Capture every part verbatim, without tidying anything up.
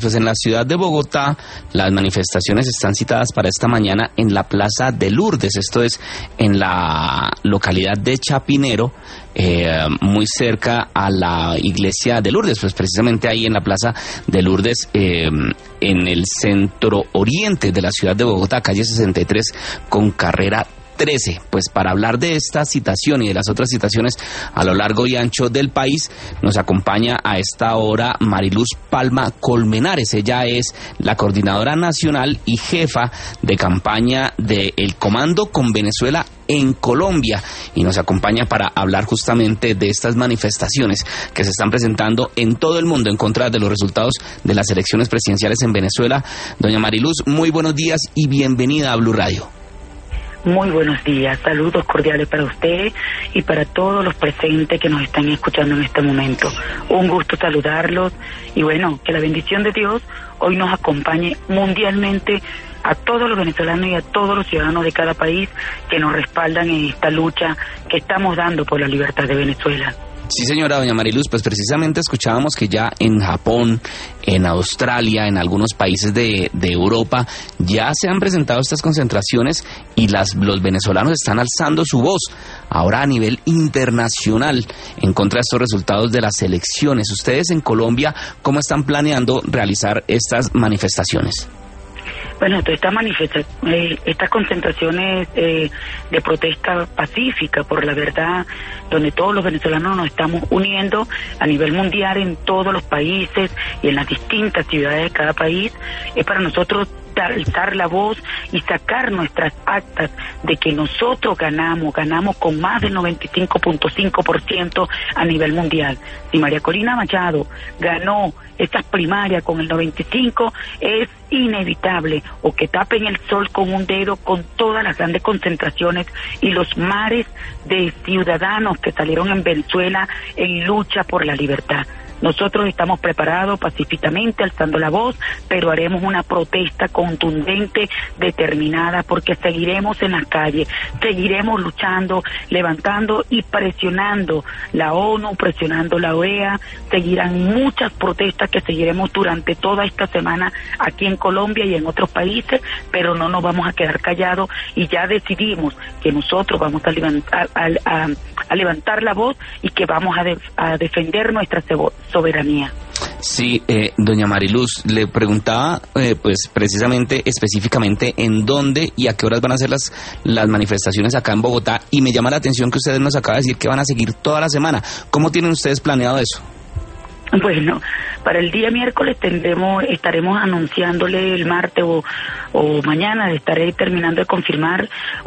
Pues en la ciudad de Bogotá, las manifestaciones están citadas para esta mañana en la Plaza de Lourdes, esto es en la localidad de Chapinero, eh, muy cerca a la iglesia de Lourdes, pues precisamente ahí en la Plaza de Lourdes, eh, en el centro oriente de la ciudad de Bogotá, calle sesenta y tres con carrera trece. Pues para hablar de esta citación y de las otras citaciones a lo largo y ancho del país, nos acompaña a esta hora Mariluz Palma Colmenares. Ella es la coordinadora nacional y jefa de campaña del Comando con Venezuela en Colombia, y nos acompaña para hablar justamente de estas manifestaciones que se están presentando en todo el mundo en contra de los resultados de las elecciones presidenciales en Venezuela. Doña Mariluz, muy buenos días y bienvenida a Blue Radio. Muy buenos días, saludos cordiales para usted y para todos los presentes que nos están escuchando en este momento. Un gusto saludarlos y bueno, que la bendición de Dios hoy nos acompañe mundialmente a todos los venezolanos y a todos los ciudadanos de cada país que nos respaldan en esta lucha que estamos dando por la libertad de Venezuela. Sí, señora doña Mariluz, pues precisamente escuchábamos que ya en Japón, en Australia, en algunos países de, de Europa, ya se han presentado estas concentraciones y las, los venezolanos están alzando su voz, ahora a nivel internacional, en contra de estos resultados de las elecciones. Ustedes en Colombia, ¿cómo están planeando realizar estas manifestaciones? Bueno, todas estas manifesta- eh, estas concentraciones eh, de protesta pacífica por la verdad, donde todos los venezolanos nos estamos uniendo a nivel mundial en todos los países y en las distintas ciudades de cada país, es para nosotros alzar la voz y sacar nuestras actas de que nosotros ganamos, ganamos con más del noventa y cinco punto cinco por ciento a nivel mundial. Si María Corina Machado ganó estas primarias con el noventa y cinco, es inevitable o que tapen el sol con un dedo con todas las grandes concentraciones y los mares de ciudadanos que salieron en Venezuela en lucha por la libertad. Nosotros estamos preparados pacíficamente, alzando la voz, pero haremos una protesta contundente, determinada, porque seguiremos en las calles, seguiremos luchando, levantando y presionando la ONU, presionando la O E A, seguirán muchas protestas que seguiremos durante toda esta semana aquí en Colombia y en otros países, pero no nos vamos a quedar callados y ya decidimos que nosotros vamos a levantar, a, a, a levantar la voz y que vamos a, de, a defender nuestra soberanía. Sí, eh, doña Mariluz, le preguntaba eh, pues precisamente, específicamente, en dónde y a qué horas van a ser las, las manifestaciones acá en Bogotá, y me llama la atención que ustedes nos acaban de decir que van a seguir toda la semana. ¿Cómo tienen ustedes planeado eso? Bueno, para el día miércoles tendremos, estaremos anunciándole el martes o, o mañana, estaré terminando de confirmar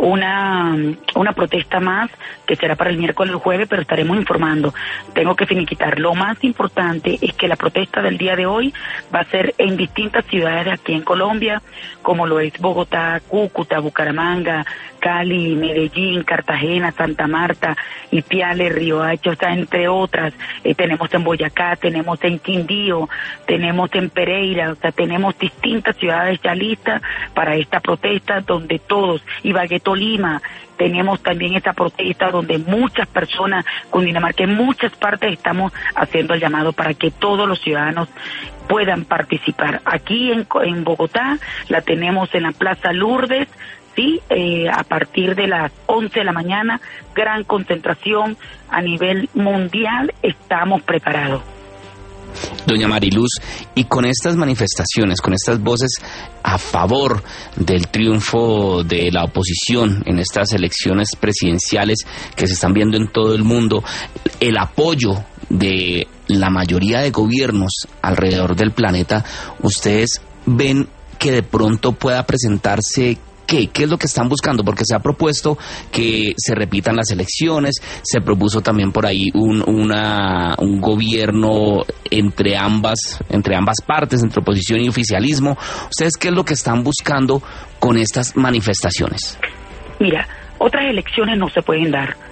una una protesta más que será para el miércoles o el jueves, pero estaremos informando. Tengo que finiquitar. Lo más importante es que la protesta del día de hoy va a ser en distintas ciudades de aquí en Colombia, como lo es Bogotá, Cúcuta, Bucaramanga, Cali, Medellín, Cartagena, Santa Marta, Ipiales, Riohacha, o sea, entre otras. Eh, tenemos en Boyacá, tenemos en Quindío, tenemos en Pereira, o sea, tenemos distintas ciudades ya listas para esta protesta, donde todos, Ibagué, Tolima, tenemos también esta protesta donde muchas personas, Cundinamarca, en muchas partes estamos haciendo el llamado para que todos los ciudadanos puedan participar. Aquí en, en Bogotá la tenemos en la Plaza Lourdes. Sí, eh, a partir de las once de la mañana, gran concentración a nivel mundial, estamos preparados. Doña Mariluz, y con estas manifestaciones, con estas voces a favor del triunfo de la oposición en estas elecciones presidenciales que se están viendo en todo el mundo, el apoyo de la mayoría de gobiernos alrededor del planeta, ¿ustedes ven que de pronto pueda presentarse ¿Qué? ¿Qué es lo que están buscando? Porque se ha propuesto que se repitan las elecciones, se propuso también por ahí un, una, un gobierno entre ambas, entre ambas partes, entre oposición y oficialismo. ¿Ustedes qué es lo que están buscando con estas manifestaciones? Mira, otras elecciones no se pueden dar.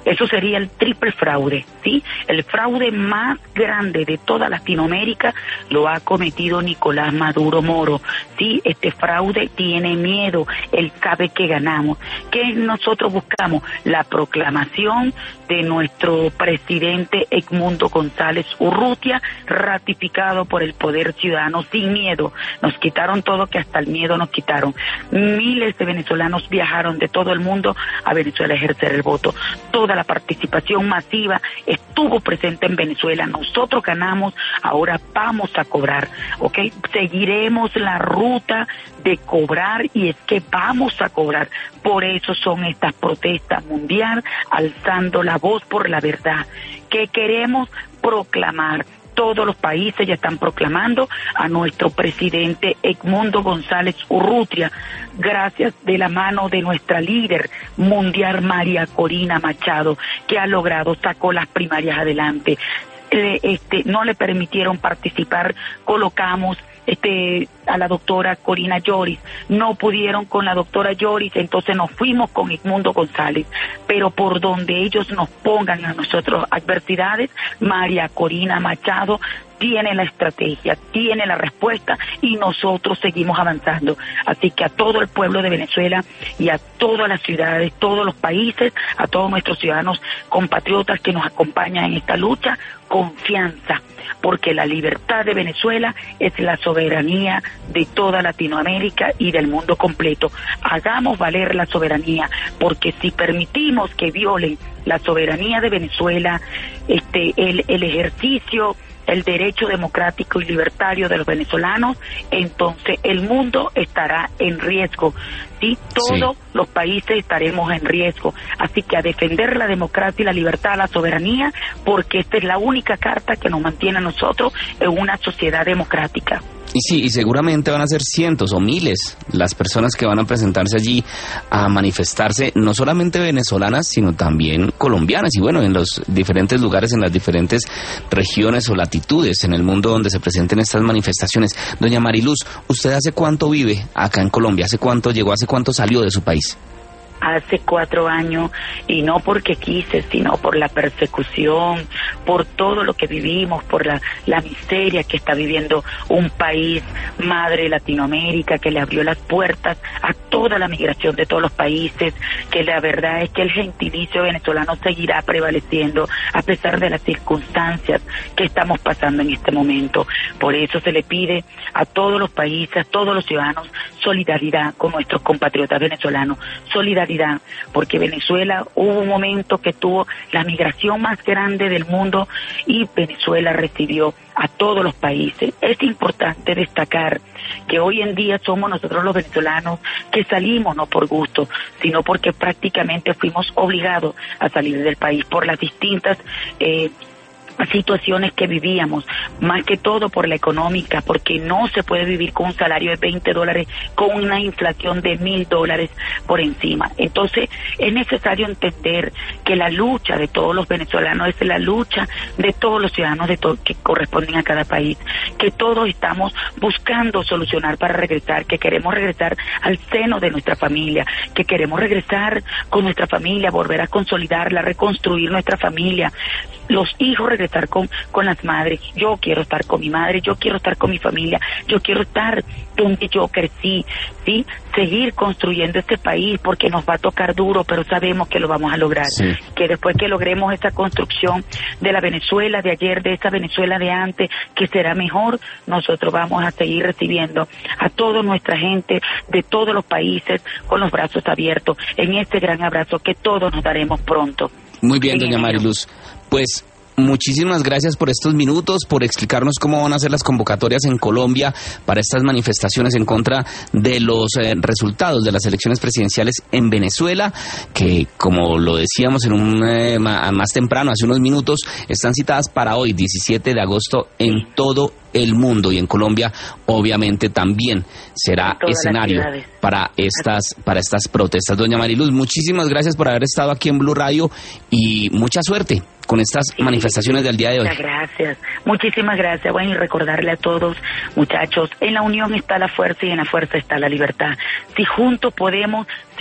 Eso sería el triple fraude, ¿sí? El fraude más grande de toda Latinoamérica lo ha cometido Nicolás Maduro Moro, ¿sí? Este fraude tiene miedo, él sabe que ganamos. ¿Qué nosotros buscamos? La proclamación de nuestro presidente Edmundo González Urrutia, ratificado por el poder ciudadano sin miedo. Nos quitaron todo, que hasta el miedo nos quitaron. Miles de venezolanos viajaron de todo el mundo a Venezuela a ejercer el voto. Toda la participación masiva estuvo presente en Venezuela. Nosotros ganamos, ahora vamos a cobrar, ¿ok? Seguiremos la ruta de cobrar, y es que vamos a cobrar. Por eso son estas protestas mundial, alzando la voz por la verdad, que queremos proclamar. Todos los países ya están proclamando a nuestro presidente Edmundo González Urrutia, gracias de la mano de nuestra líder mundial María Corina Machado, que ha logrado, sacó las primarias adelante. Eh, este, no le permitieron participar, colocamos este a la doctora Corina Lloris, no pudieron con la doctora Lloris, entonces nos fuimos con Edmundo González, pero por donde ellos nos pongan a nosotros adversidades, María Corina Machado tiene la estrategia, tiene la respuesta, y nosotros seguimos avanzando. Así que a todo el pueblo de Venezuela y a todas las ciudades, todos los países, a todos nuestros ciudadanos compatriotas que nos acompañan en esta lucha, confianza, porque la libertad de Venezuela es la soberanía de toda Latinoamérica y del mundo completo. Hagamos valer la soberanía, porque si permitimos que violen la soberanía de Venezuela, este el, el ejercicio, el derecho democrático y libertario de los venezolanos, entonces el mundo estará en riesgo, ¿sí? Todos sí. Los países estaremos en riesgo. Así que a defender la democracia y la libertad, la soberanía, porque esta es la única carta que nos mantiene a nosotros en una sociedad democrática. Y sí, y seguramente van a ser cientos o miles las personas que van a presentarse allí a manifestarse, no solamente venezolanas, sino también colombianas, y bueno, en los diferentes lugares, en las diferentes regiones o latitudes en el mundo donde se presenten estas manifestaciones. Doña Mariluz, ¿usted hace cuánto vive acá en Colombia? ¿Hace cuánto llegó? ¿Hace cuánto salió de su país? Hace cuatro años, y no porque quise, sino por la persecución, por todo lo que vivimos, por la, la miseria que está viviendo un país madre, Latinoamérica, que le abrió las puertas a toda la migración de todos los países, que la verdad es que el gentilicio venezolano seguirá prevaleciendo a pesar de las circunstancias que estamos pasando en este momento. Por eso se le pide a todos los países, a todos los ciudadanos, solidaridad con nuestros compatriotas venezolanos, solidaridad, porque Venezuela hubo un momento que tuvo la migración más grande del mundo, y Venezuela recibió a todos los países. Es importante destacar que hoy en día somos nosotros los venezolanos que salimos no por gusto, sino porque prácticamente fuimos obligados a salir del país por las distintas eh, situaciones que vivíamos, más que todo por la económica, porque no se puede vivir con un salario de veinte dólares con una inflación de mil dólares por encima. Entonces es necesario entender que la lucha de todos los venezolanos es la lucha de todos los ciudadanos de todo, que corresponden a cada país, que todos estamos buscando solucionar para regresar, que queremos regresar al seno de nuestra familia, que queremos regresar con nuestra familia, volver a consolidarla, reconstruir nuestra familia, los hijos regresar con, con las madres. Yo quiero estar con mi madre, yo quiero estar con mi familia, yo quiero estar donde yo crecí, ¿sí? Seguir construyendo este país, porque nos va a tocar duro, pero sabemos que lo vamos a lograr. Sí. Que después que logremos esa construcción de la Venezuela de ayer, de esa Venezuela de antes, que será mejor, nosotros vamos a seguir recibiendo a toda nuestra gente de todos los países con los brazos abiertos, en este gran abrazo que todos nos daremos pronto. Muy bien, doña Mariluz. Pues muchísimas gracias por estos minutos, por explicarnos cómo van a ser las convocatorias en Colombia para estas manifestaciones en contra de los eh, resultados de las elecciones presidenciales en Venezuela, que como lo decíamos en un eh, más temprano, hace unos minutos, están citadas para hoy, diecisiete de agosto, en todo el mundo, y en Colombia obviamente también será escenario para estas para estas protestas. Doña Mariluz, muchísimas gracias por haber estado aquí en Blue Radio y mucha suerte con estas sí, manifestaciones del día de hoy. Muchas gracias, muchísimas gracias. Bueno, y recordarle a todos, muchachos, en la unión está la fuerza y en la fuerza está la libertad. Si juntos podemos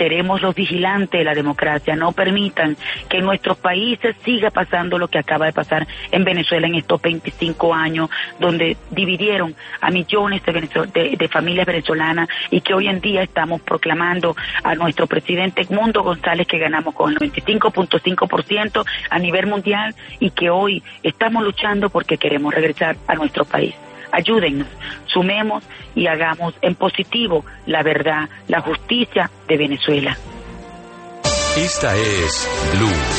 seremos los vigilantes de la democracia. No permitan que en nuestros países siga pasando lo que acaba de pasar en Venezuela en estos veinticinco años, donde dividieron a millones de, venezol- de, de familias venezolanas, y que hoy en día estamos proclamando a nuestro presidente Edmundo González que ganamos con el noventa y cinco punto cinco por ciento a nivel mundial, y que hoy estamos luchando porque queremos regresar a nuestro país. Ayúdennos, sumemos y hagamos en positivo la verdad, la justicia de Venezuela. Esta es Blue.